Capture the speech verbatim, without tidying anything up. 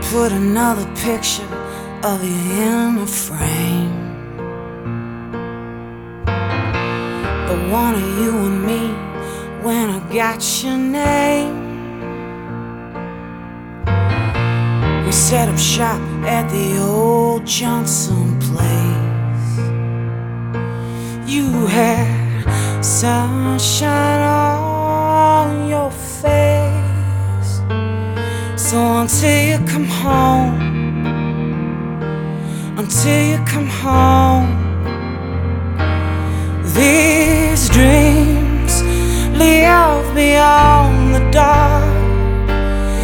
put another picture of you in a frame, the one of you and me when I got your name. We set up shop at the old Johnson place. You had sunshine on your face. So until you come home, until you come home, these dreams live beyond the dark.